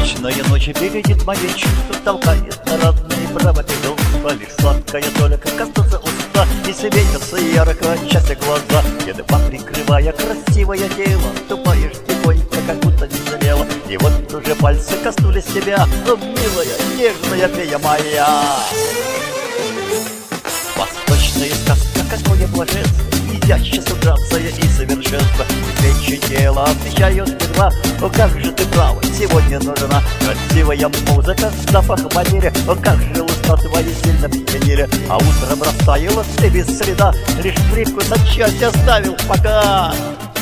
Восточная ночь бередит мои чувства, толкает на разные правопедовства. Лишь сладкая только коснуться уста, и светятся ярко от счастья глаза. Едва прикрывая красивое тело, ступаешь тихонько, как будто не жалела. И вот уже пальцы коснулись тебя, о, милая, нежная фея моя. Восточная сказка, какое блаженство, изящество, грация и совершенство. Свечи тела отвечают сперва: о, как же ты права, сегодня нужна красивая музыка, запах ванили. О, как же уста твои сильно пьянили, а утром растаяла ты без следа, лишь привкус от счастья оставил пока.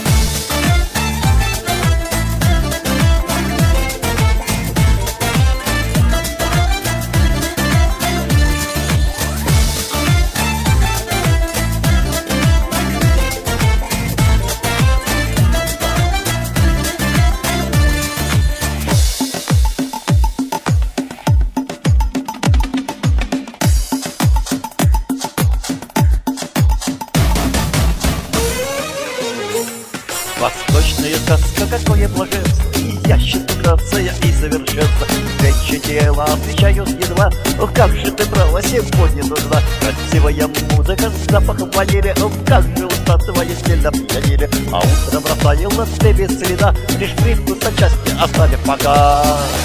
Восточная сказка, какое блаженство, изящество, грация и совершенство. Свечи тела отвечают едва: о, как же ты права, сегодня нужна красивая музыка, запах ванили. О, как же уста твои сильно пьянили, а утром растаяла ты без следа, лишь привкус от счастья оставив пока.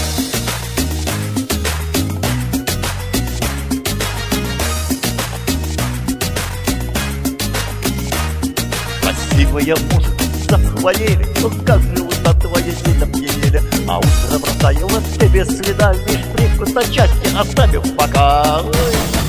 Красивая музыка, захвалили, о, как же уста твои сильно пьянили, а утром растаяла ты без следа, лишь привкус от счастья оставив пока. Ой.